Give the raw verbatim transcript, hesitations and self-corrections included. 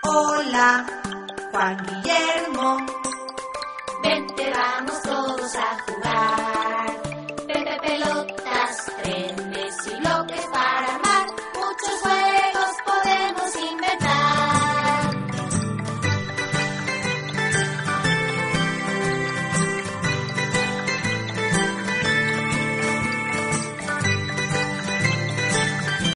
Hola, Juan Guillermo. Vente, vamos todos a jugar. Pepe, pelotas, tren.